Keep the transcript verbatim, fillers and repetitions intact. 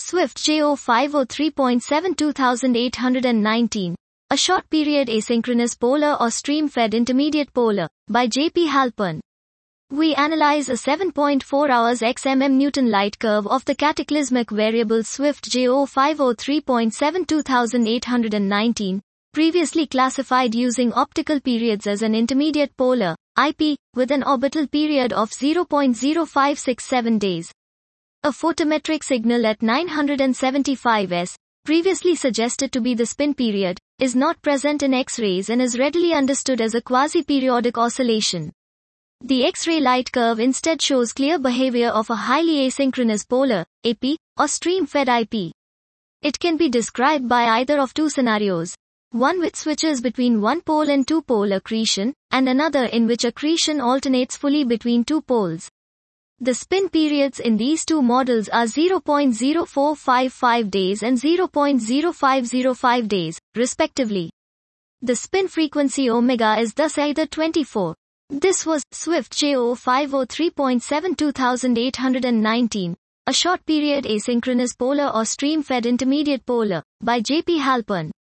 Swift J zero five zero three point seven two eight one nine. A short period asynchronous polar or stream-fed intermediate polar, by J P Halpern. We analyze a seven point four hours x mm Newton light curve of the cataclysmic variable Swift J zero five zero three point seven two eight one nine, previously classified using optical periods as an intermediate polar, I P, with an orbital period of zero point zero five six seven days. A photometric signal at nine hundred seventy-five S, previously suggested to be the spin period, is not present in X-rays and is readily understood as a quasi-periodic oscillation. The X-ray light curve instead shows clear behavior of a highly asynchronous polar, A P, or stream-fed I P. It can be described by either of two scenarios. One which switches between one pole and two-pole accretion, and another in which accretion alternates fully between two poles. The spin periods in these two models are zero point zero four five five days and zero point zero five zero five days, respectively. The spin frequency omega is thus either twenty-four. This was Swift J zero five zero three point seven two eight one nine, a short period asynchronous polar or stream-fed intermediate polar, by J P Halpern.